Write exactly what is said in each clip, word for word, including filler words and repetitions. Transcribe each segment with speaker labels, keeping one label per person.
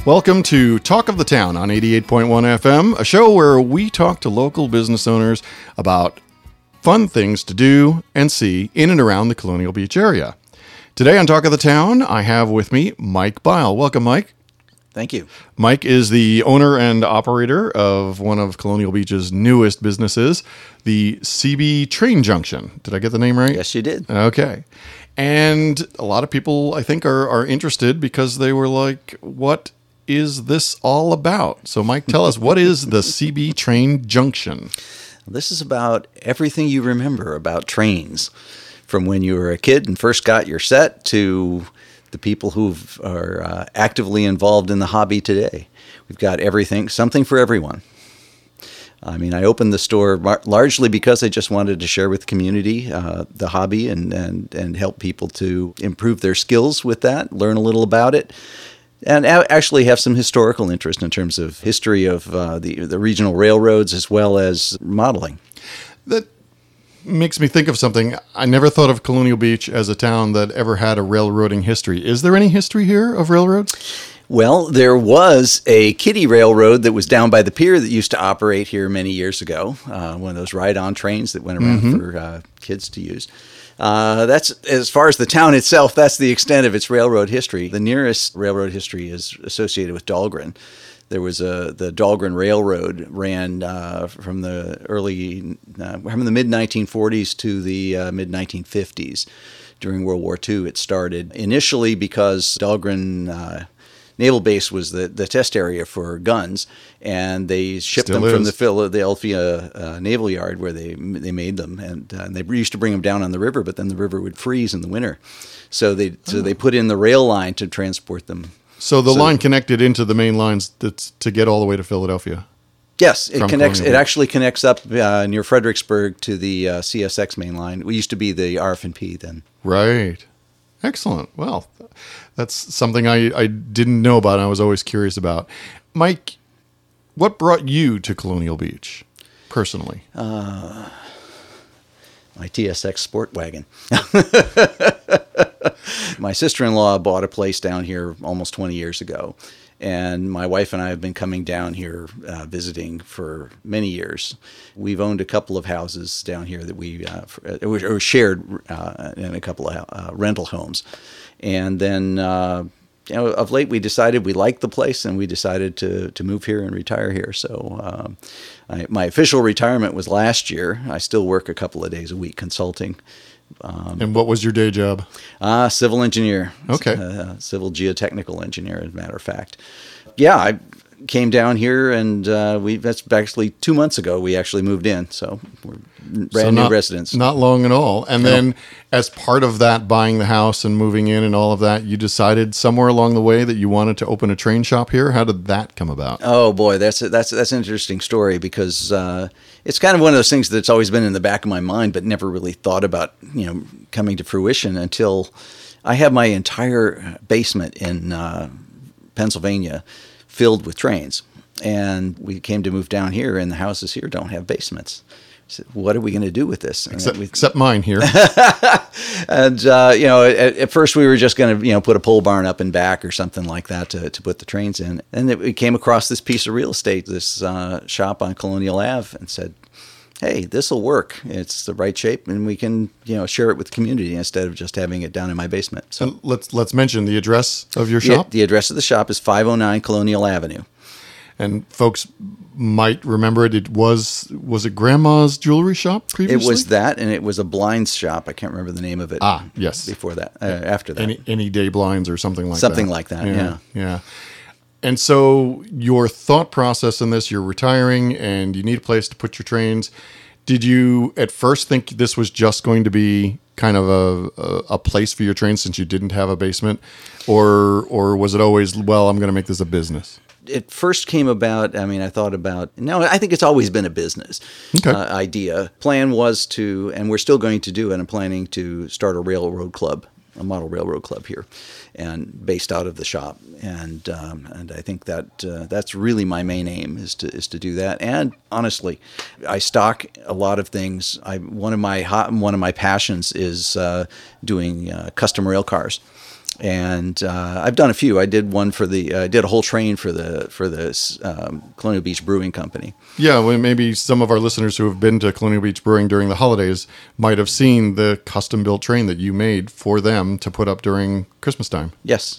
Speaker 1: Welcome to Talk of the Town on eighty-eight point one F M, a show where we talk to local business owners about fun things to do and see in and around the Colonial Beach area. Today on Talk of the Town, I have with me Mike Bile. Welcome, Mike.
Speaker 2: Thank you.
Speaker 1: Mike is the owner and operator of one of Colonial Beach's newest businesses, the C B Train Junction. Did I get the name right?
Speaker 2: Yes, you did.
Speaker 1: Okay. And a lot of people, I think, are, are interested because they were like, what is this all about? So, Mike, tell us, what is the C B Train Junction?
Speaker 2: This is about everything you remember about trains, from when you were a kid and first got your set to the people who are uh, actively involved in the hobby today. We've got everything, something for everyone. I mean, I opened the store largely because I just wanted to share with the community uh, the hobby and, and, and help people to improve their skills with that, learn a little about it, and actually have some historical interest in terms of history of uh, the, the regional railroads as well as modeling.
Speaker 1: That makes me think of something. I never thought of Colonial Beach as a town that ever had a railroading history. Is there any history here of railroads?
Speaker 2: Well, there was a kiddie railroad that was down by the pier that used to operate here many years ago, uh, one of those ride-on trains that went around mm-hmm. for uh, kids to use. Uh, that's, as far as the town itself, that's the extent of its railroad history. The nearest railroad history is associated with Dahlgren. There was a the Dahlgren Railroad ran uh, from the early, uh, from the mid nineteen forties to the uh, mid nineteen fifties. During World War Two, it started initially because Dahlgren uh, Naval Base was the, the test area for guns, and they shipped
Speaker 1: Still
Speaker 2: them
Speaker 1: is.
Speaker 2: from the Philadelphia uh, Naval Yard where they they made them, and, uh, and they used to bring them down on the river, but then the river would freeze in the winter, so they oh. so they put in the rail line to transport them.
Speaker 1: So the so, line connected into the main lines that's to get all the way to Philadelphia.
Speaker 2: Yes, it connects. It actually connects up uh, near Fredericksburg to the uh, C S X main line. We used to be the R F and P then.
Speaker 1: Right. Excellent. Well, that's something I, I didn't know about and I was always curious about. Mike, what brought you to Colonial Beach, personally?
Speaker 2: Uh, my T S X Sport Wagon. My sister-in-law bought a place down here almost twenty years ago. And my wife and I have been coming down here uh, visiting for many years. We've owned a couple of houses down here that we uh, or shared uh, in a couple of uh, rental homes. And then, uh, you know, of late we decided we liked the place and we decided to to move here and retire here. So um, I, my official retirement was last year. I still work a couple of days a week consulting.
Speaker 1: Um, and what was your day job?
Speaker 2: Uh, civil engineer.
Speaker 1: Okay.
Speaker 2: Uh, civil geotechnical engineer, as a matter of fact. Yeah, I came down here, and uh, we that's actually two months ago we actually moved in. So we're brand
Speaker 1: so
Speaker 2: new
Speaker 1: not,
Speaker 2: residents.
Speaker 1: Not long at all. And no. then as part of that, buying the house and moving in and all of that, you decided somewhere along the way that you wanted to open a train shop here. How did that come about?
Speaker 2: Oh, boy, that's a, that's, that's an interesting story because uh, it's kind of one of those things that's always been in the back of my mind but never really thought about, you know, coming to fruition until I have my entire basement in uh, Pennsylvania filled with trains. And we came to move down here, and the houses here don't have basements. So what are we going to do with this?
Speaker 1: Except,
Speaker 2: we,
Speaker 1: except mine here.
Speaker 2: And, uh, you know, at, at first we were just going to, you know, put a pole barn up and back or something like that to, to put the trains in. And then we came across this piece of real estate, this uh, shop on Colonial Avenue, and said, hey, this will work. It's the right shape, and we can, you know, share it with the community instead of just having it down in my basement. So
Speaker 1: and let's let's mention the address of your shop.
Speaker 2: The, the address of the shop is five oh nine Colonial Avenue.
Speaker 1: And folks might remember it. It was, was it Grandma's Jewelry Shop previously?
Speaker 2: It was that, and it was a blinds shop. I can't remember the name of it.
Speaker 1: Ah, yes.
Speaker 2: Before that, uh, after that.
Speaker 1: Any, any Day Blinds or something like
Speaker 2: something
Speaker 1: that.
Speaker 2: Something like that,
Speaker 1: yeah,
Speaker 2: yeah.
Speaker 1: Yeah. And so your thought process in this, you're retiring and you need a place to put your trains. Did you at first think this was just going to be kind of a, a, a place for your trains since you didn't have a basement? Or, or was it always, well, I'm going to make this a business?
Speaker 2: It first came about, I mean, I thought about, no, I think it's always been a business
Speaker 1: okay.
Speaker 2: uh, idea. Plan was to, and we're still going to do it, I'm planning to start a railroad club, a model railroad club here, and based out of the shop. And um, and I think that uh, that's really my main aim is to is to do that. And honestly, I stock a lot of things. I one of my hot, one of my passions is uh, doing uh, custom rail cars. And uh, I've done a few. I did one for the. I uh, did a whole train for the for the um, Colonial Beach Brewing Company.
Speaker 1: Yeah, well, maybe some of our listeners who have been to Colonial Beach Brewing during the holidays might have seen the custom-built train that you made for them to put up during Christmas time.
Speaker 2: Yes.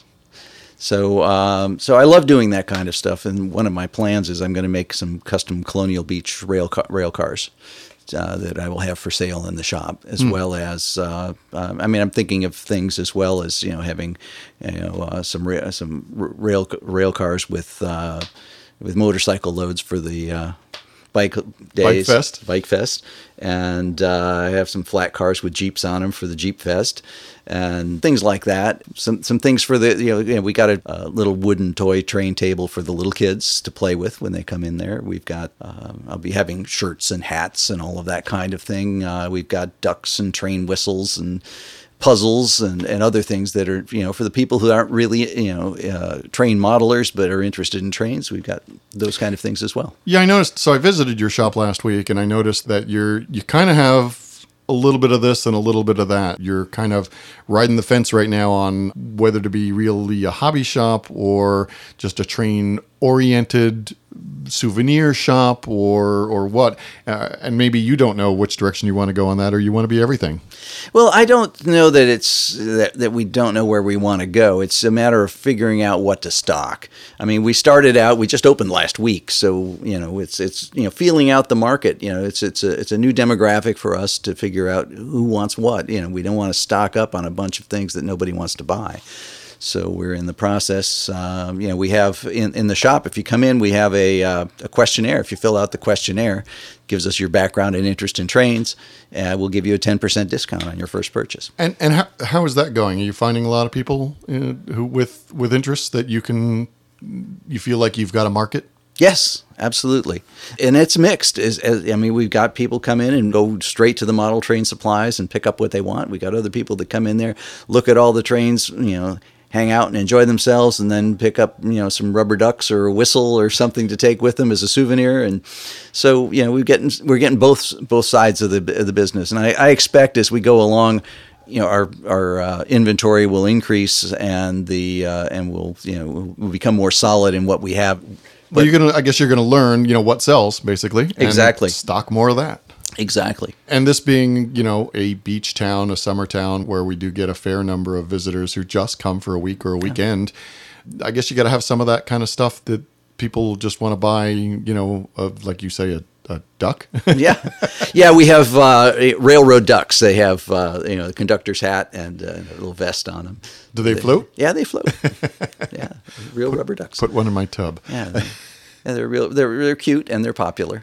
Speaker 2: So, um, so I love doing that kind of stuff. And one of my plans is I'm going to make some custom Colonial Beach rail ca- rail cars. Uh, that I will have for sale in the shop, as mm. well as uh, uh, I mean, I'm thinking of things as well as you know having you know uh, some ra- some rail rail cars with uh, with motorcycle loads for the uh, bike days,
Speaker 1: Bike Fest,
Speaker 2: Bike Fest, and uh, I have some flat cars with Jeeps on them for the Jeep Fest. And things like that. Some some things for the, you know, you know we got a, a little wooden toy train table for the little kids to play with when they come in there. We've got, um, I'll be having shirts and hats and all of that kind of thing. Uh, we've got ducks and train whistles and puzzles and, and other things that are, you know, for the people who aren't really, you know, uh, train modelers but are interested in trains. We've got those kind of things as well.
Speaker 1: Yeah, I noticed. So I visited your shop last week, and I noticed that you're you kind of have a little bit of this and a little bit of that. You're kind of riding the fence right now on whether to be really a hobby shop or just a train-oriented souvenir shop or or what. Uh, and maybe you don't know which direction you want to go on that, or you want to be everything.
Speaker 2: Well, I don't know that it's that, that we don't know where we want to go. It's a matter of figuring out what to stock. I mean, we started out, we just opened last week, so you know, it's it's you know, feeling out the market. You know, it's it's a it's a new demographic for us to figure out who wants what. You know, we don't want to stock up on a bunch of things that nobody wants to buy. So we're in the process. Um, you know, we have in, in the shop, if you come in, we have a, uh, a questionnaire. If you fill out the questionnaire, it gives us your background and interest in trains, and uh, we'll give you a ten percent discount on your first purchase.
Speaker 1: And and how, how is that going? Are you finding a lot of people uh, who with with interests that you can, you feel like you've got a market?
Speaker 2: Yes, absolutely. And it's mixed. As, as, I mean, we've got people come in and go straight to the model train supplies and pick up what they want. We got other people that come in there, look at all the trains, you know, hang out and enjoy themselves, and then pick up, you know, some rubber ducks or a whistle or something to take with them as a souvenir. And so, you know, we're getting we're getting both both sides of the of the business. And I, I expect as we go along, you know, our our uh, inventory will increase, and the uh, and we'll you know we'll become more solid in what we have.
Speaker 1: Well, you're gonna. I guess you're gonna learn, you know, what sells basically. And
Speaker 2: exactly.
Speaker 1: Stock more of that.
Speaker 2: Exactly.
Speaker 1: And this being, you know, a beach town, a summer town where we do get a fair number of visitors who just come for a week or a weekend, I guess you got to have some of that kind of stuff that people just want to buy, you know, of, like you say, a, a duck.
Speaker 2: yeah. Yeah, we have uh, railroad ducks. They have, uh, you know, the conductor's hat and uh, a little vest on them.
Speaker 1: Do they, they float?
Speaker 2: Yeah, they float. yeah, real
Speaker 1: put,
Speaker 2: rubber ducks.
Speaker 1: Put one in my tub.
Speaker 2: Yeah, they, yeah, they're real. They're they're cute and they're popular.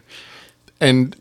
Speaker 1: And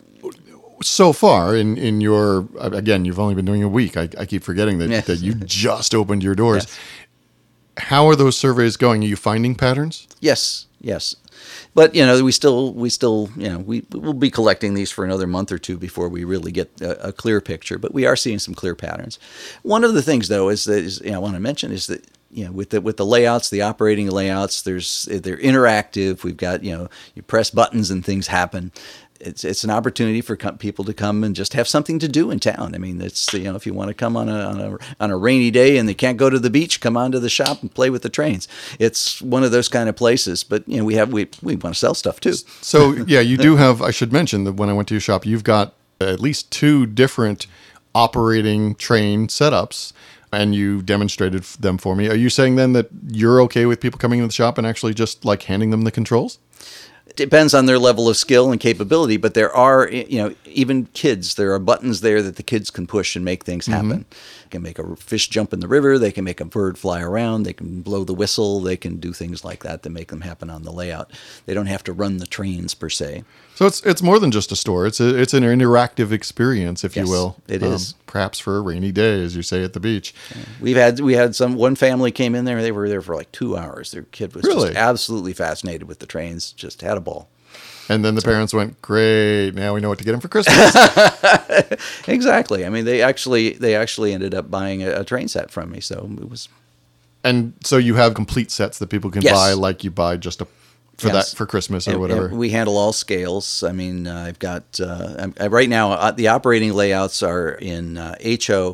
Speaker 1: so far in, in your, again, you've only been doing a week. I, I keep forgetting that,
Speaker 2: yes.
Speaker 1: that you just opened your doors.
Speaker 2: Yes.
Speaker 1: How are those surveys going? Are you finding patterns?
Speaker 2: Yes, yes. But, you know, we still, we still, you know, we, we'll be collecting these for another month or two before we really get a, a clear picture. But we are seeing some clear patterns. One of the things, though, is that is, you know, I want to mention is that, you know, with the with the layouts, the operating layouts, there's they're interactive. We've got, you know, you press buttons and things happen. It's it's an opportunity for com- people to come and just have something to do in town. I mean, it's, you know, if you want to come on a on a on a rainy day and they can't go to the beach, come on to the shop and play with the trains. It's one of those kind of places. But, you know, we have we we want to sell stuff too.
Speaker 1: So yeah, you do have. I should mention that when I went to your shop, you've got at least two different operating train setups, and you demonstrated them for me. Are you saying then that you're okay with people coming into the shop and actually just like handing them the controls?
Speaker 2: It depends on their level of skill and capability, but there are, you know, even kids, there are buttons there that the kids can push and make things happen. Mm-hmm. They can make a fish jump in the river, they can make a bird fly around, they can blow the whistle, they can do things like that to make them happen on the layout. They don't have to run the trains per se.
Speaker 1: So it's it's more than just a store. It's a, it's an interactive experience, if
Speaker 2: yes,
Speaker 1: you will.
Speaker 2: It
Speaker 1: um,
Speaker 2: is.
Speaker 1: Perhaps for a rainy day, as you say, at the beach.
Speaker 2: Yeah. We've had we had some one family came in there. They were there for like two hours. Their kid was
Speaker 1: really?
Speaker 2: just absolutely fascinated with the trains. Just had a ball.
Speaker 1: And then the so. parents went, "Great! Now we know what to get them for Christmas."
Speaker 2: Exactly. I mean, they actually they actually ended up buying a, a train set from me. So it was.
Speaker 1: And so you have complete sets that people can
Speaker 2: yes.
Speaker 1: buy, like you buy just a. For
Speaker 2: yes.
Speaker 1: that for Christmas or
Speaker 2: and,
Speaker 1: whatever.
Speaker 2: And we handle all scales. I mean, uh, I've got uh, I, right now uh, the operating layouts are in uh, H O,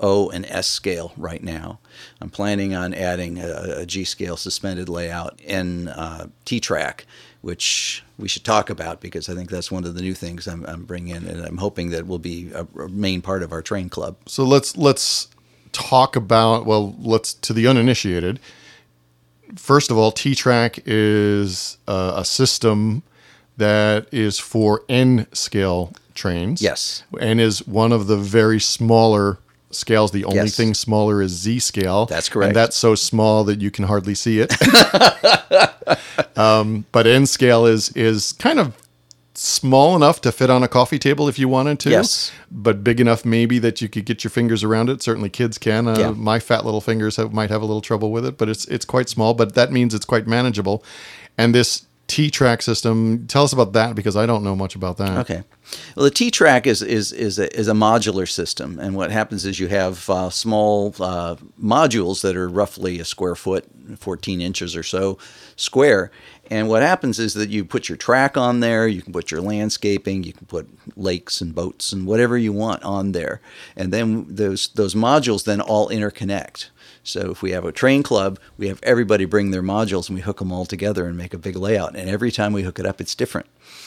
Speaker 2: O and S scale right now. I'm planning on adding a, a G scale suspended layout in uh, T-Track, which we should talk about because I think that's one of the new things I'm, I'm bringing in, and I'm hoping that will be a, a main part of our train club.
Speaker 1: So let's let's talk about, well, let's, to the uninitiated, first of all, T-Track is uh, a system that is for N-scale trains.
Speaker 2: Yes.
Speaker 1: And is one of the very smaller scales. The only
Speaker 2: Yes.
Speaker 1: thing smaller is Z-scale.
Speaker 2: That's correct.
Speaker 1: And that's so small that you can hardly see it. um, but N-scale is is kind of small enough to fit on a coffee table if you wanted to.
Speaker 2: Yes.
Speaker 1: But big enough maybe that you could get your fingers around it. Certainly kids can. Uh,
Speaker 2: Yeah.
Speaker 1: My fat little fingers have, might have a little trouble with it, but it's it's quite small. But that means it's quite manageable. And this T-Track system, tell us about that because I don't know much about that.
Speaker 2: Okay. Well, the T-Track is is is a, is a modular system, and what happens is you have uh, small uh, modules that are roughly a square foot, fourteen inches or so square. And what happens is that you put your track on there, you can put your landscaping, you can put lakes and boats and whatever you want on there, and then those those modules then all interconnect. So if we have a train club, we have everybody bring their modules and we hook them all together and make a big layout. And every time we hook it up, it's different.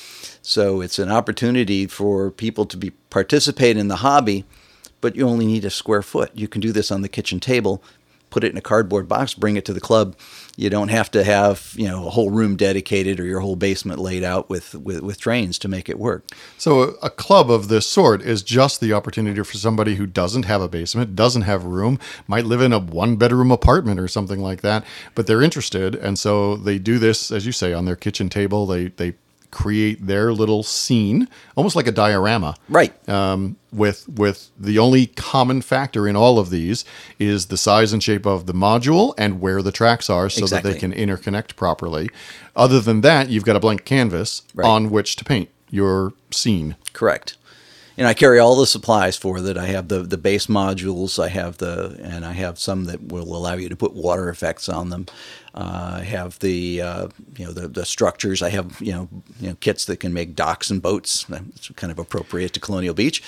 Speaker 2: So it's an opportunity for people to be participate in the hobby, but you only need a square foot. You can do this on the kitchen table, put it in a cardboard box, bring it to the club. You don't have to have, you know, a whole room dedicated or your whole basement laid out with, with, with trains to make it work.
Speaker 1: So a, a club of this sort is just the opportunity for somebody who doesn't have a basement, doesn't have room, might live in a one-bedroom apartment or something like that, but they're interested, and so they do this, as you say, on their kitchen table. They they create their little scene, almost like a diorama.
Speaker 2: Right.
Speaker 1: Um, with with the only common factor in all of these is the size and shape of the module and where the tracks are so
Speaker 2: Exactly.
Speaker 1: that they can interconnect properly. Other than that, you've got a blank canvas
Speaker 2: Right.
Speaker 1: on which to paint your scene.
Speaker 2: Correct. And I carry all the supplies for that. I have the, the base modules. I have the, and I have some that will allow you to put water effects on them. Uh, I have the, uh, you know, the, the structures. I have, you know, you know, kits that can make docks and boats. It's kind of appropriate to Colonial Beach,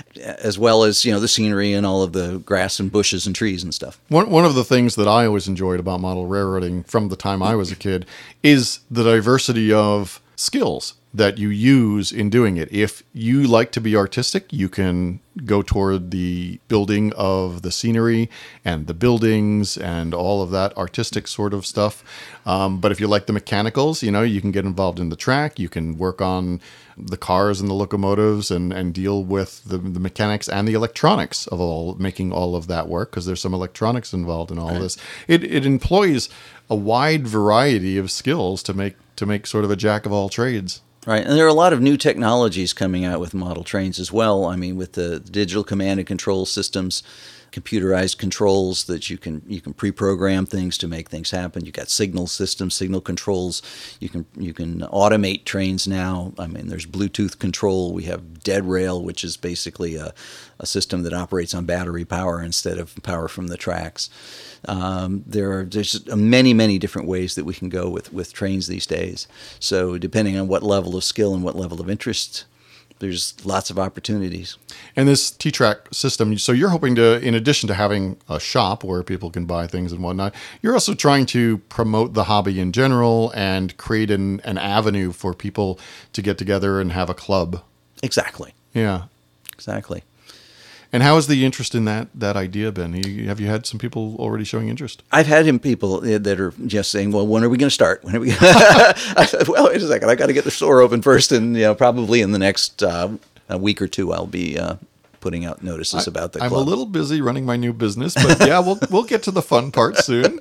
Speaker 2: as well as, you know, the scenery and all of the grass and bushes and trees and stuff.
Speaker 1: One one of the things that I always enjoyed about model railroading from the time I was a kid is the diversity of skills that you use in doing it. If you like to be artistic, you can go toward the building of the scenery and the buildings and all of that artistic sort of stuff. Um, but if you like the mechanicals, you know, you can get involved in the track. You can work on the cars and the locomotives and, and deal with the, the mechanics and the electronics of all, making all of that work, because there's some electronics involved in all
Speaker 2: Right.
Speaker 1: of this. It, it employs a wide variety of skills to make to make sort of a jack of all trades.
Speaker 2: Right, and there are a lot of new technologies coming out with model trains as well. I mean, with the digital command and control systems, computerized controls that you can you can pre-program things to make things happen. You've got signal systems, signal controls. You can you can automate trains now. I mean, there's Bluetooth control. We have Dead Rail, which is basically a, a system that operates on battery power instead of power from the tracks. Um, there are there's many many different ways that we can go with with trains these days. So depending on what level of skill and what level of interest, there's lots of opportunities.
Speaker 1: And this T-Track system, so you're hoping to, in addition to having a shop where people can buy things and whatnot, you're also trying to promote the hobby in general and create an, an avenue for people to get together and have a club.
Speaker 2: Exactly.
Speaker 1: Yeah.
Speaker 2: Exactly.
Speaker 1: And how has the interest in that that idea been? You, have you had some people already showing interest?
Speaker 2: I've had him people that are just saying, "Well, when are we going to start? When are we?" I said, "Well, wait a second. I got to get the store open first, and you know, probably in the next uh, a week or two, I'll be uh, putting out notices
Speaker 1: I,
Speaker 2: about the
Speaker 1: I'm
Speaker 2: club."
Speaker 1: a little busy running my new business, but yeah, we'll we'll get to the fun part soon.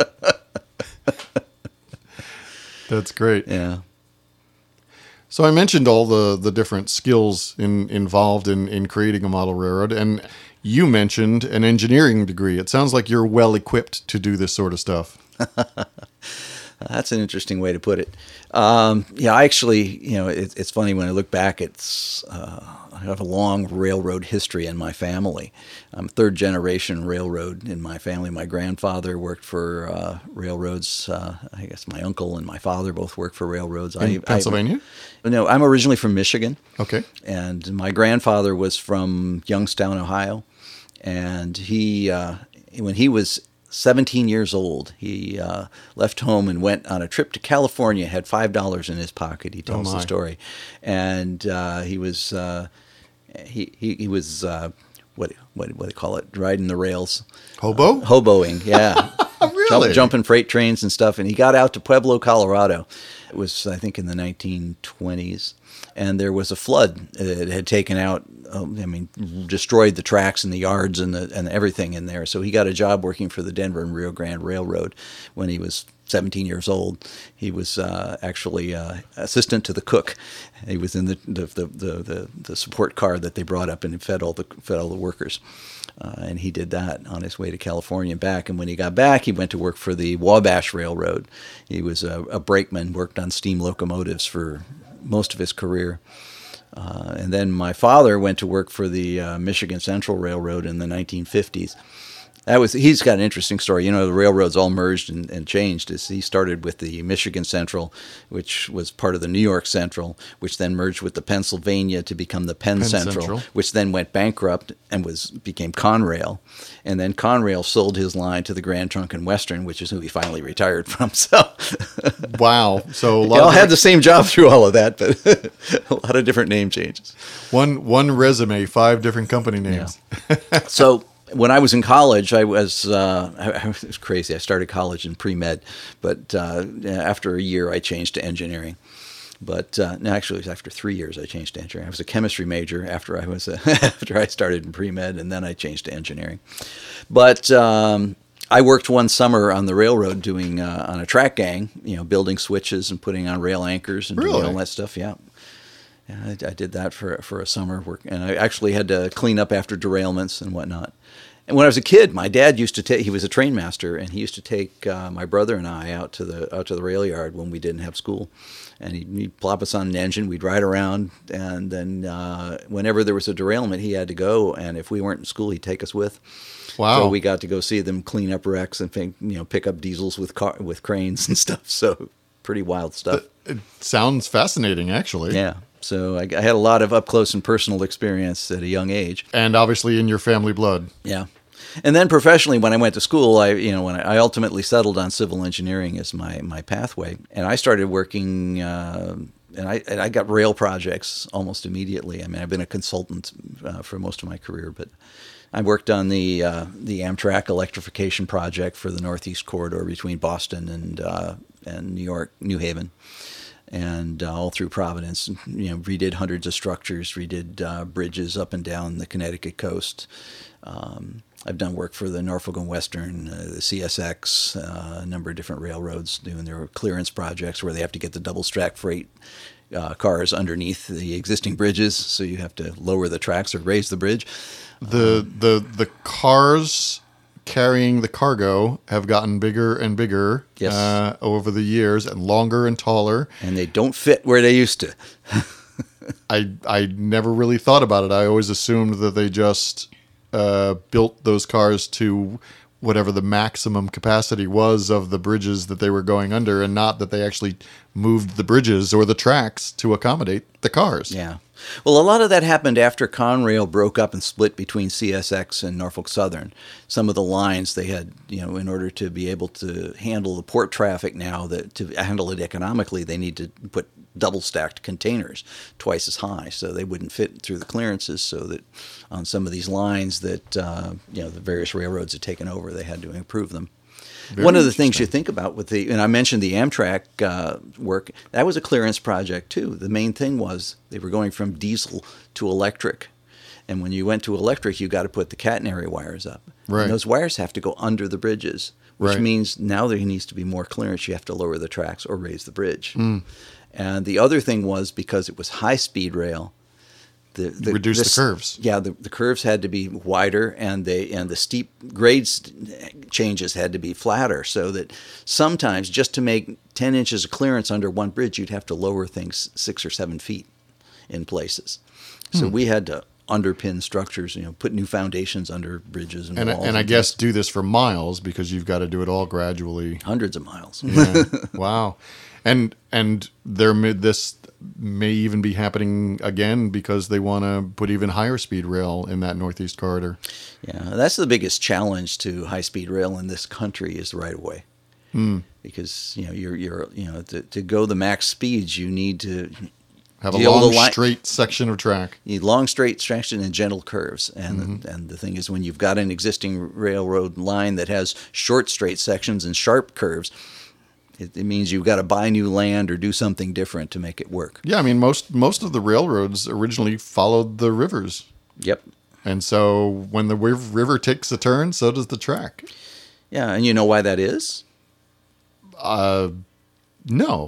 Speaker 1: That's great.
Speaker 2: Yeah.
Speaker 1: So I mentioned all the, the different skills in, involved in, in creating a model railroad, and you mentioned an engineering degree. It sounds like you're well equipped to do this sort of stuff.
Speaker 2: That's an interesting way to put it. Um, yeah, I actually, you know, it, it's funny when I look back. It's uh, I have a long railroad history in my family. I'm third generation railroad in my family. My grandfather worked for uh, railroads. Uh, I guess my uncle and my father both worked for railroads.
Speaker 1: In
Speaker 2: I,
Speaker 1: Pennsylvania?
Speaker 2: I, no, I'm originally from Michigan.
Speaker 1: Okay.
Speaker 2: And my grandfather was from Youngstown, Ohio. And he, uh, when he was seventeen years old, he uh, left home and went on a trip to California, had five dollars in his pocket. He tells
Speaker 1: Oh,
Speaker 2: the
Speaker 1: my.
Speaker 2: story. And uh, he was, uh, he, he, he was, uh, what, what, what do they call it? Riding the rails.
Speaker 1: Hobo?
Speaker 2: Hoboing, yeah.
Speaker 1: Really?
Speaker 2: Jump, jumping freight trains and stuff. And he got out to Pueblo, Colorado. It was, I think, in the nineteen twenties. And there was a flood. It had taken out, um, I mean, destroyed the tracks and the yards and the and everything in there. So he got a job working for the Denver and Rio Grande Railroad when he was seventeen years old. He was uh, actually uh, assistant to the cook. He was in the the, the the the the support car that they brought up and fed all the fed all the workers. Uh, and he did that on his way to California and back. And when he got back, he went to work for the Wabash Railroad. He was a, a brakeman, worked on steam locomotives for most of his career. Uh, and then my father went to work for the uh, Michigan Central Railroad in the nineteen fifties. That was he's got an interesting story. You know, the railroads all merged and, and changed. As he started with the Michigan Central, which was part of the New York Central, which then merged with the Pennsylvania to become the Penn,
Speaker 1: Penn
Speaker 2: Central,
Speaker 1: Central,
Speaker 2: which then went bankrupt and was became Conrail. And then Conrail sold his line to the Grand Trunk and Western, which is who he finally retired from. So
Speaker 1: Wow. So a lot
Speaker 2: they all
Speaker 1: of
Speaker 2: had the same job through all of that, but a lot of different name changes.
Speaker 1: one one resume, five different company names.
Speaker 2: So when I was in college, I was uh, I, I was, it was crazy. I started college in pre-med, but uh, after a year, I changed to engineering. But uh, no, actually, it was after three years I changed to engineering. I was a chemistry major after I was uh, after I started in pre-med, and then I changed to engineering. But um, I worked one summer on the railroad doing uh, on a track gang, you know, building switches and putting on rail anchors and
Speaker 1: Really?
Speaker 2: doing all that stuff. Yeah. Yeah, I, I did that for for a summer work, and I actually had to clean up after derailments and whatnot. And when I was a kid, my dad used to take. He was a train master, and he used to take uh, my brother and I out to the out to the rail yard when we didn't have school, and he'd, he'd plop us on an engine. We'd ride around, and then uh, whenever there was a derailment, he had to go. And if we weren't in school, he'd take us with.
Speaker 1: Wow.
Speaker 2: So we got to go see them clean up wrecks and think, you know, pick up diesels with car, with cranes and stuff. So pretty wild stuff.
Speaker 1: It sounds fascinating, actually.
Speaker 2: Yeah. So I, I had a lot of up close and personal experience at a young age.
Speaker 1: And obviously in your family blood.
Speaker 2: Yeah. And then professionally, when I went to school, I, you know, when I ultimately settled on civil engineering as my, my pathway, and I started working, uh, and I and I got rail projects almost immediately. I mean, I've been a consultant uh, for most of my career, but I worked on the uh, the Amtrak electrification project for the Northeast Corridor between Boston and uh, and New York, New Haven, and uh, all through Providence. You know, redid hundreds of structures, redid uh, bridges up and down the Connecticut coast. Um, I've done work for the Norfolk and Western, uh, the C S X, uh, a number of different railroads doing their clearance projects where they have to get the double stack freight uh, cars underneath the existing bridges. So you have to lower the tracks or raise the bridge.
Speaker 1: The um, the the cars carrying the cargo have gotten bigger and bigger
Speaker 2: Yes.
Speaker 1: uh, over the years, and longer and taller.
Speaker 2: And they don't fit where they used to.
Speaker 1: I I never really thought about it. I always assumed that they just uh, built those cars to whatever the maximum capacity was of the bridges that they were going under, and not that they actually moved the bridges or the tracks to accommodate the cars.
Speaker 2: Yeah. Well, a lot of that happened after Conrail broke up and split between C S X and Norfolk Southern. Some of the lines they had, you know, in order to be able to handle the port traffic now, that to handle it economically, they need to put double stacked containers twice as high, so they wouldn't fit through the clearances. So that on some of these lines that uh, you know the various railroads had taken over, they had to improve them.
Speaker 1: Very
Speaker 2: One of the things you think about with the, and I mentioned the Amtrak uh, work, that was a clearance project too. The main thing was they were going from diesel to electric. And when you went to electric, you got to put the catenary wires up.
Speaker 1: Right.
Speaker 2: And those wires have to go under the bridges, which
Speaker 1: Right.
Speaker 2: means now there needs to be more clearance. You have to lower the tracks or raise the bridge.
Speaker 1: Mm.
Speaker 2: And the other thing was because it was high-speed rail, The, the,
Speaker 1: Reduce the
Speaker 2: s-
Speaker 1: curves.
Speaker 2: Yeah, the, the curves had to be wider, and they and the steep grades changes had to be flatter. So that sometimes, just to make ten inches of clearance under one bridge, you'd have to lower things six or seven feet in places. So
Speaker 1: Hmm.
Speaker 2: we had to underpin structures, you know, put new foundations under bridges and,
Speaker 1: And,
Speaker 2: walls.
Speaker 1: and I guess do this for miles, because you've got to do it all gradually.
Speaker 2: hundreds of miles.
Speaker 1: Yeah. Wow. And and there made this may even be happening again because they want to put even higher speed rail in that Northeast corridor.
Speaker 2: Yeah, that's the biggest challenge to high-speed rail in this country is the right-of-way.
Speaker 1: Mm.
Speaker 2: Because you know you're you're you know to, to go the max speeds you need to
Speaker 1: have a long li- straight section of track.
Speaker 2: You need long straight section and gentle curves. And mm-hmm. and the thing is, when you've got an existing railroad line that has short straight sections and sharp curves, it, it means you've got to buy new land or do something different to make it work.
Speaker 1: Yeah, I mean most most of the railroads originally followed the rivers.
Speaker 2: Yep.
Speaker 1: And so when the river takes a turn, so does the track.
Speaker 2: Yeah, and you know why that is?
Speaker 1: Uh, no.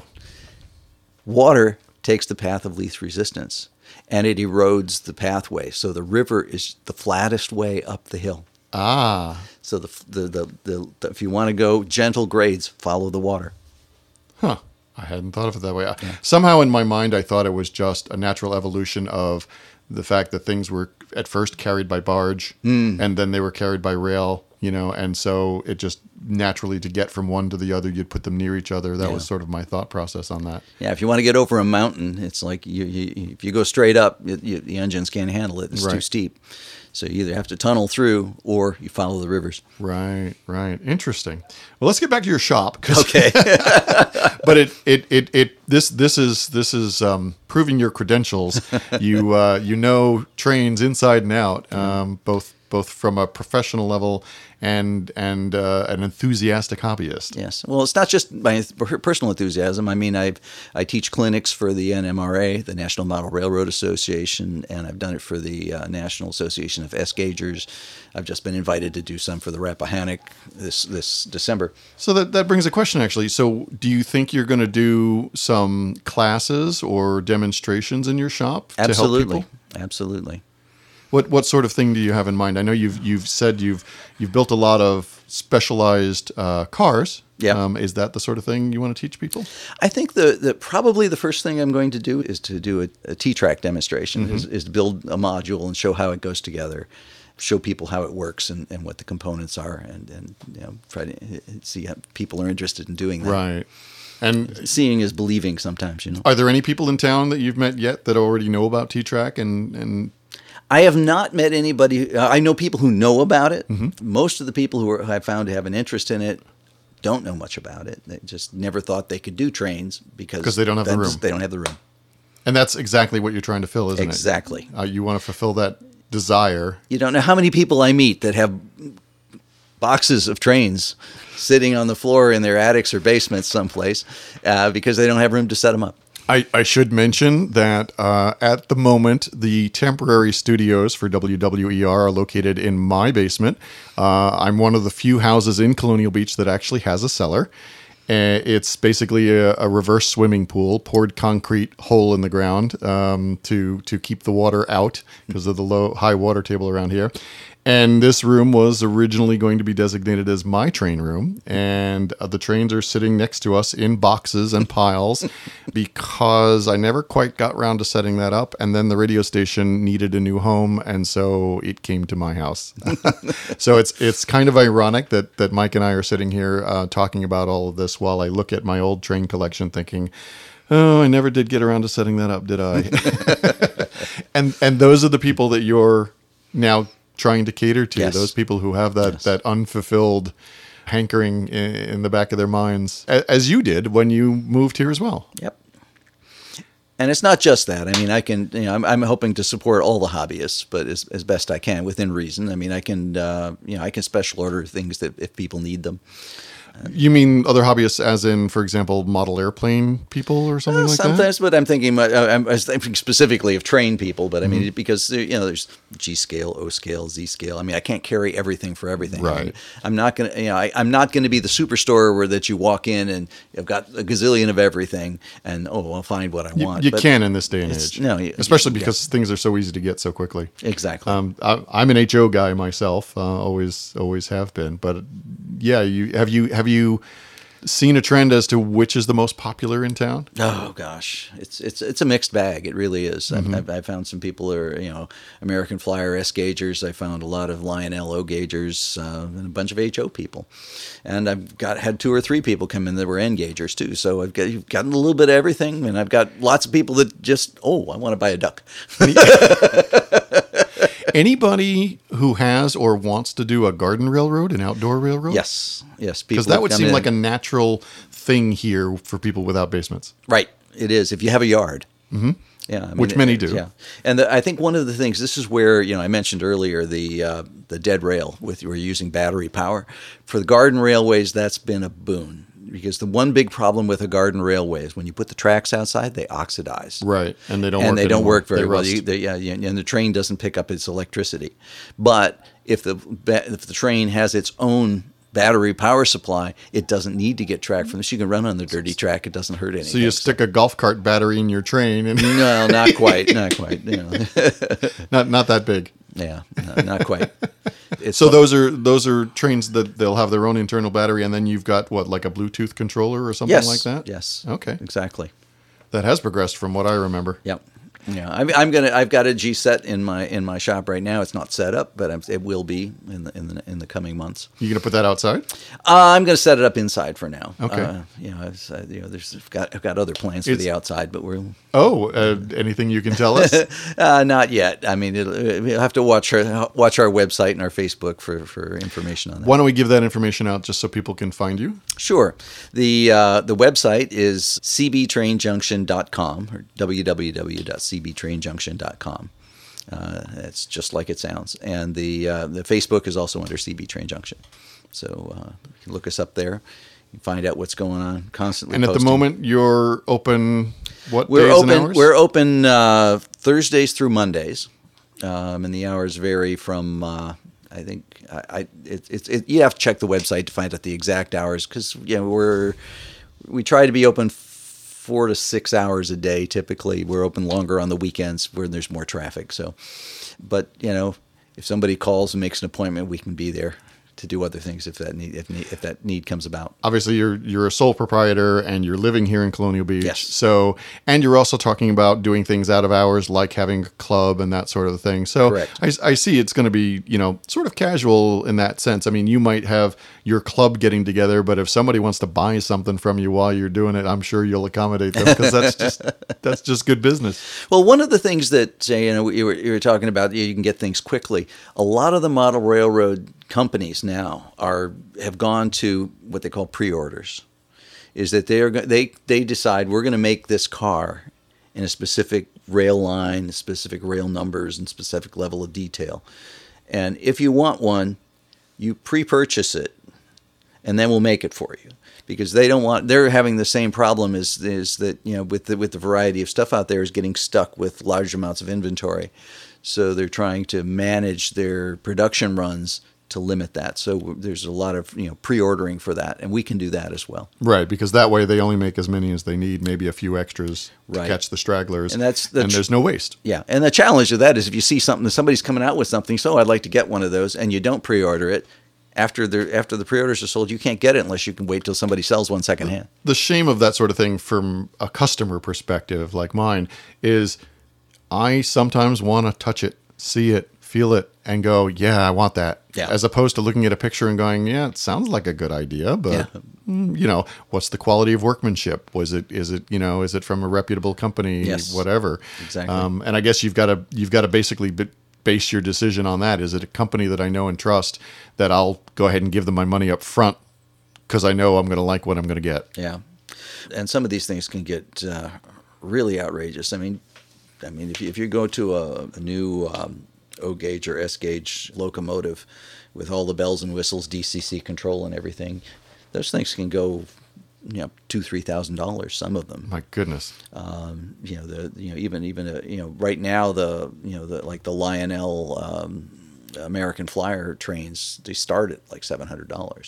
Speaker 2: Water takes the path of least resistance, and it erodes the pathway. So the river is the flattest way up the hill.
Speaker 1: Ah.
Speaker 2: So the the the, the, the if you want to go gentle grades, follow the water.
Speaker 1: Huh. I hadn't thought of it that way. Yeah. Somehow in my mind, I thought it was just a natural evolution of the fact that things were at first carried by barge, mm. and then they were carried by rail. You know, and so it just naturally to get from one to the other, you'd put them near each other. That yeah. was sort of my thought process on that.
Speaker 2: Yeah, if you want to get over a mountain, it's like you, you, if you go straight up, it, you, the engines can't handle it. It's right. too steep. So you either have to tunnel through or you follow the rivers.
Speaker 1: Right, right. Interesting. Well, let's get back to your shop.
Speaker 2: Okay.
Speaker 1: But it, it, it, it, this, this is, this is um, proving your credentials. You, uh, you know trains inside and out, um, both, both from a professional level and and uh, an enthusiastic hobbyist.
Speaker 2: Yes. Well, it's not just my personal enthusiasm. I mean, I I teach clinics for the N M R A, the National Model Railroad Association, and I've done it for the uh, National Association of S-Gaugers. I've just been invited to do some for the Rappahannock this this December.
Speaker 1: So that, that brings a question, actually. So do you think you're going to do some classes or demonstrations in your shop to
Speaker 2: Absolutely.
Speaker 1: help people?
Speaker 2: Absolutely.
Speaker 1: What what sort of thing do you have in mind? I know you've you've said you've you've built a lot of specialized uh, cars.
Speaker 2: Yeah.
Speaker 1: Um, is that the sort of thing you want to teach people?
Speaker 2: I think the, the probably the first thing I'm going to do is to do a, a T-track demonstration, mm-hmm. is, is to build a module and show how it goes together, show people how it works and, and what the components are, and, and you know, try to see how people are interested in doing that.
Speaker 1: Right. And
Speaker 2: seeing is believing sometimes, you know.
Speaker 1: Are there any people in town that you've met yet that already know about T-track and, and
Speaker 2: I have not met anybody. Uh, I know people who know about it.
Speaker 1: Mm-hmm.
Speaker 2: Most of the people who are, I've found to have an interest in it don't know much about it. They just never thought they could do trains because
Speaker 1: they don't have the room.
Speaker 2: They don't have the room.
Speaker 1: And that's exactly what you're trying to fill, isn't
Speaker 2: exactly.
Speaker 1: it? Exactly. Uh, you want to fulfill that desire.
Speaker 2: You don't know how many people I meet that have boxes of trains sitting on the floor in their attics or basements someplace uh, because they don't have room to set them up.
Speaker 1: I, I should mention that uh, at the moment, the temporary studios for W W E R are located in my basement. Uh, I'm one of the few houses in Colonial Beach that actually has a cellar. Uh, it's basically a, a reverse swimming pool, poured concrete hole in the ground um, to to keep the water out because of the low high water table around here. And this room was originally going to be designated as my train room. And uh, the trains are sitting next to us in boxes and piles because I never quite got around to setting that up. And then the radio station needed a new home. And so it came to my house. So it's it's kind of ironic that, that Mike and I are sitting here uh, talking about all of this while I look at my old train collection thinking, oh, I never did get around to setting that up, did I? and and those are the people that you're now trying to cater to,
Speaker 2: yes.
Speaker 1: those people who have that,
Speaker 2: yes.
Speaker 1: that unfulfilled hankering in, in the back of their minds, as you did when you moved here as well.
Speaker 2: Yep. And it's not just that. I mean, I can, you know, I'm, I'm hoping to support all the hobbyists, but as, as best I can within reason. I mean, I can, uh, you know, I can special order things that if people need them.
Speaker 1: You mean other hobbyists, as in, for example, model airplane people or something
Speaker 2: well,
Speaker 1: like
Speaker 2: sometimes,
Speaker 1: that?
Speaker 2: Sometimes, but I'm thinking, uh, I'm, I was thinking specifically of train people. But I mean,
Speaker 1: Mm-hmm.
Speaker 2: because you know, there's G scale, O scale, Z scale. I mean, I can't carry everything for everything.
Speaker 1: Right.
Speaker 2: I mean, I'm not gonna, you know, I, I'm not gonna be the superstore where that you walk in and you've got a gazillion of everything, and oh, I'll find what I
Speaker 1: You,
Speaker 2: want.
Speaker 1: you
Speaker 2: but
Speaker 1: can in this day and age,
Speaker 2: no, you,
Speaker 1: especially
Speaker 2: you,
Speaker 1: because
Speaker 2: yeah.
Speaker 1: things are so easy to get so quickly.
Speaker 2: Exactly.
Speaker 1: Um, I, I'm an H O guy myself, uh, always, always have been. But yeah, you have you have you. seen a trend as to which is the most popular in town?
Speaker 2: Oh gosh, it's it's it's a mixed bag. It really is.
Speaker 1: Mm-hmm.
Speaker 2: I've, I've found some people are you know American Flyer S gaugers. I found a lot of Lionel O gaugers uh, and a bunch of H O people, and I've got had two or three people come in that were N gaugers too. So I've got you've gotten a little bit of everything, and I've got lots of people that just oh I want to buy a duck.
Speaker 1: Anybody who has or wants to do a garden railroad, an outdoor railroad?
Speaker 2: Yes, yes,
Speaker 1: Because that would seem like a natural thing here for people without basements.
Speaker 2: Right, it is. If you have a yard. Mm-hmm. Yeah, I mean,
Speaker 1: Which many
Speaker 2: it-
Speaker 1: do.
Speaker 2: Yeah, and the, I think one of the things, this is where you know I mentioned earlier the uh, the dead rail with we're using battery power for the garden railways. That's been a boon because the one big problem with a garden railway is when you put the tracks outside, they oxidize.
Speaker 1: Right, and they don't
Speaker 2: and
Speaker 1: work
Speaker 2: they don't
Speaker 1: anymore.
Speaker 2: work very
Speaker 1: They
Speaker 2: well.
Speaker 1: rust.
Speaker 2: You, they, yeah, yeah, and the train doesn't pick up its electricity. But if the ba- if the train has its own battery power supply, it doesn't need to get track from this. You can run on the dirty track; it doesn't hurt anything.
Speaker 1: So you stick a golf cart battery in your train, and
Speaker 2: No, not quite, not quite. You know.
Speaker 1: not not that big.
Speaker 2: Yeah, no, not quite. It's
Speaker 1: So those are those are trains that they'll have their own internal battery, and then you've got what, like a Bluetooth controller or something
Speaker 2: yes,
Speaker 1: like that.
Speaker 2: yes,
Speaker 1: Okay.
Speaker 2: exactly.
Speaker 1: That has progressed from what I remember.
Speaker 2: Yep. Yeah, I'm, I'm gonna. I've got a G set in my in my shop right now. It's not set up, but I'm, it will be in the in the in the coming months.
Speaker 1: You gonna put that outside?
Speaker 2: Uh, I'm gonna set it up inside for now.
Speaker 1: Okay.
Speaker 2: Uh, you know, I've, uh, you know, there's I've got I've got other plans for
Speaker 1: It's-
Speaker 2: the outside, but we're
Speaker 1: Oh, uh, anything you can tell us?
Speaker 2: uh, not yet. I mean, it'll, we'll have to watch our watch our website and our Facebook for, for information on that.
Speaker 1: Why don't we give that information out just so people can find you?
Speaker 2: Sure. The uh, the website is c b train junction dot com or w w w dot c b train junction dot com. Uh, it's just like it sounds. And the uh, the Facebook is also under C B Train Junction. So uh, you can look us up there. You can find out what's going on constantly.
Speaker 1: And at the
Speaker 2: posting.
Speaker 1: moment, you're open. What
Speaker 2: We're
Speaker 1: days
Speaker 2: open.
Speaker 1: and hours?
Speaker 2: We're open uh, Thursdays through Mondays, um, and the hours vary from. Uh, I think I, I it, it, it, you have to check the website to find out the exact hours because you know we're we try to be open four to six hours a day. Typically, we're open longer on the weekends where there's more traffic. So, but you know, if somebody calls and makes an appointment, we can be there to do other things if that need if, need, if that need comes about.
Speaker 1: Obviously, you're you're a sole proprietor and you're living here in Colonial Beach.
Speaker 2: Yes.
Speaker 1: So, and you're also talking about doing things out of hours, like having a club and that sort of thing. So,
Speaker 2: Correct.
Speaker 1: I, I see it's going to be, you know, sort of casual in that sense. I mean, you might have your club getting together, but if somebody wants to buy something from you while you're doing it, I'm sure you'll accommodate them because that's just that's just good business.
Speaker 2: Well, one of the things that uh, you know you were, you were talking about, you can get things quickly. A lot of the model railroad companies now are have gone to what they call pre-orders. Is that they are go- they they decide we're going to make this car in a specific rail line, specific rail numbers, and specific level of detail. And if you want one, you pre-purchase it, and then we'll make it for you. Because they don't want, they're having the same problem as is that you know with the with the variety of stuff out there is getting stuck with large amounts of inventory, so they're trying to manage their production runs to limit that. So there's a lot of you know pre-ordering for that, and we can do that as well.
Speaker 1: Right, because that way they only make as many as they need, maybe a few extras
Speaker 2: Right.
Speaker 1: to catch the stragglers,
Speaker 2: And that's the
Speaker 1: and
Speaker 2: tr-
Speaker 1: there's no waste.
Speaker 2: Yeah, and the challenge of that is if you see something, somebody's coming out with something, so I'd like to get one of those, and you don't pre-order it. After the after the pre-orders are sold, you can't get it unless you can wait till somebody sells one secondhand.
Speaker 1: The shame of that sort of thing from a customer perspective like mine is I sometimes want to touch it, see it, feel it, and go, yeah, I want that.
Speaker 2: Yeah.
Speaker 1: As opposed to looking at a picture and going, yeah, it sounds like a good idea, but
Speaker 2: Yeah.
Speaker 1: mm, you know, what's the quality of workmanship? Was it, is it, you know, is it from a reputable company?
Speaker 2: Yes.
Speaker 1: Whatever.
Speaker 2: Exactly.
Speaker 1: Um, and I guess you've got to, you've got to basically b- base your decision on that. Is it a company that I know and trust that I'll go ahead and give them my money up front because I know I'm going to like what I'm going to get?
Speaker 2: Yeah, and some of these things can get uh, really outrageous. I mean, I mean, if you, if you go to a, a new um, O gauge or S gauge locomotive with all the bells and whistles, D C C control, and everything, those things can go, you know, two three thousand dollars. Some of them.
Speaker 1: My goodness.
Speaker 2: Um, you know, the you know even even a, you know right now the you know the like the Lionel um, American Flyer trains, they start at like seven hundred dollars.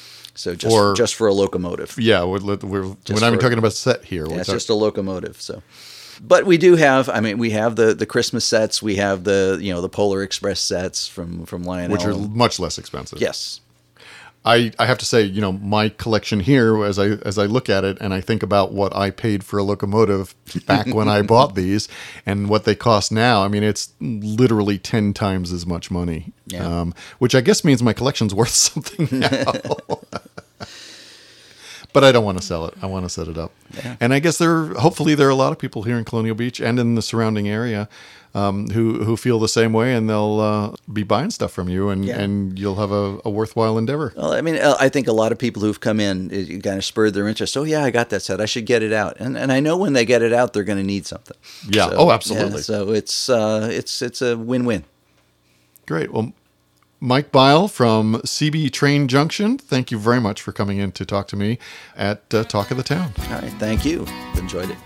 Speaker 2: So just
Speaker 1: Or-
Speaker 2: just for a locomotive.
Speaker 1: Yeah, we're, we're, we're not
Speaker 2: Just
Speaker 1: even
Speaker 2: for-
Speaker 1: talking about set here.
Speaker 2: Yeah,
Speaker 1: What's
Speaker 2: it's
Speaker 1: our-
Speaker 2: just a locomotive. So, but we do have. I mean, we have the, the Christmas sets. We have the you know the Polar Express sets from from Lionel,
Speaker 1: which are much less expensive.
Speaker 2: Yes.
Speaker 1: I, I have to say, you know, my collection here, as I as I look at it and I think about what I paid for a locomotive back when I bought these and what they cost now, I mean, it's literally ten times as much money,
Speaker 2: Yeah.
Speaker 1: um, which I guess means my collection's worth something now. But I don't want to sell it. I want to set it up.
Speaker 2: Yeah.
Speaker 1: And I guess there, hopefully there are a lot of people here in Colonial Beach and in the surrounding area um, who, who feel the same way, and they'll uh, be buying stuff from you, and,
Speaker 2: Yeah.
Speaker 1: and you'll have a, a worthwhile endeavor.
Speaker 2: Well, I mean, I think a lot of people who've come in, it kind of spurred their interest. Oh, yeah, I got that set. I should get it out. And and I know when they get it out, they're going to need something.
Speaker 1: Yeah.
Speaker 2: So,
Speaker 1: Oh, absolutely.
Speaker 2: yeah, so it's uh, it's it's a win-win.
Speaker 1: Great. Well, Mike Beil from C B Train Junction, thank you very much for coming in to talk to me at uh, Talk of the Town.
Speaker 2: All right. Thank you. Enjoyed it.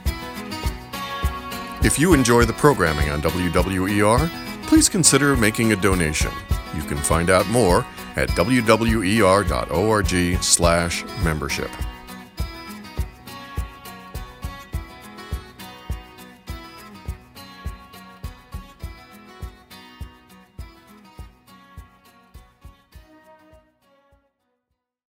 Speaker 3: If you enjoy the programming on W W E R, please consider making a donation. You can find out more at w w e r dot org slash membership.